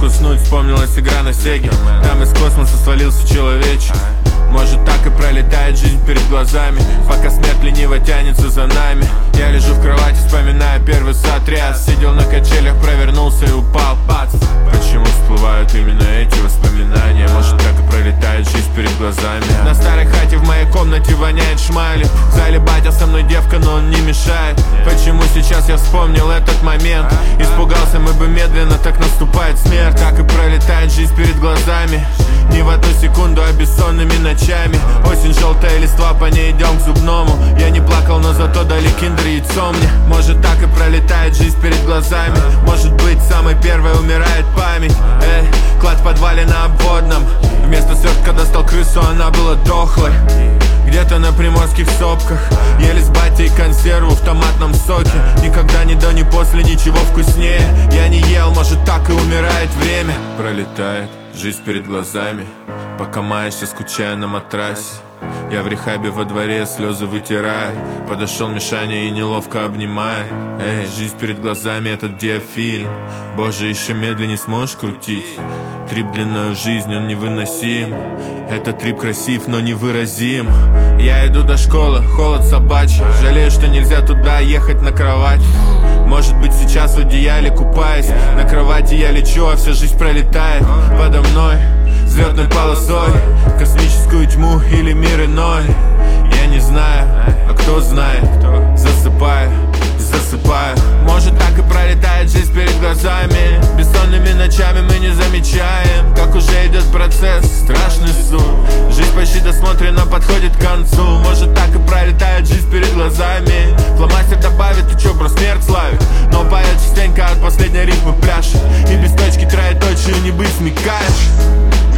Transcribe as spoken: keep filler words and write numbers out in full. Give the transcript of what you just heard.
мог уснуть, вспомнилась игра на Сеге. Там из космоса свалился человечек. Может, так и пролетает жизнь перед глазами, пока смерть лениво тянется за нами. Я лежу в кровати, вспоминая первый сотряс. Сидел на качелях, провернулся и упал, бац. Почему всплывают именно эти воспоминания? Может, так и пролетает жизнь перед глазами. На старой хате в моей комнате воняет шмали. В зале батя со мной девка, но он не мешает. Почему сейчас я вспомнил этот момент? Испугался, мы бы медленно, так наступает смерть. Так и пролетает жизнь перед глазами. Не в одну секунду, а бессонными ночами. Осень, желтая листва, по ней идем к зубному. Я не плакал, но зато дали киндер яйцо мне. Может, так и пролетает жизнь перед глазами. Может быть, самой первой умирает память. Эй, клад в подвале на обводном. Вместо свертка достал крысу, она была дохлой. Где-то на приморских сопках ели с батей консерву в томатном соке. Никогда ни до, ни после ничего вкуснее я не ел, может, так и умирает время. Пролетает жизнь перед глазами, пока маешься, скучая на матрасе. Я в рехабе во дворе, слезы вытирая. Подошел Мишаня и неловко обнимая. Эй, жизнь перед глазами, этот диафильм. Боже, еще медленнее сможешь крутить? Трип длиною жизнь, он невыносим. Этот трип красив, но невыразим. Я иду до школы, холод собачий. Жалею, что нельзя туда ехать на кровать. Может быть, сейчас в одеяле купаясь. На кровати я лечу, а вся жизнь пролетает подо мной взлетной полосой, космическую тьму или мир иной. Я не знаю, а кто знает. Засыпаю, засыпаю. Может, так и пролетает жизнь перед глазами. Бессонными ночами мы не замечаем, как уже идет процесс, страшный сон. Жизнь почти досмотрена, подходит к концу. Может, так и пролетает жизнь перед глазами. Фломастер добавит, ты чё, про смерть славит. Но поэт частенько от последней рифмы пляшет. И без точки троеточия не быть смекаешь.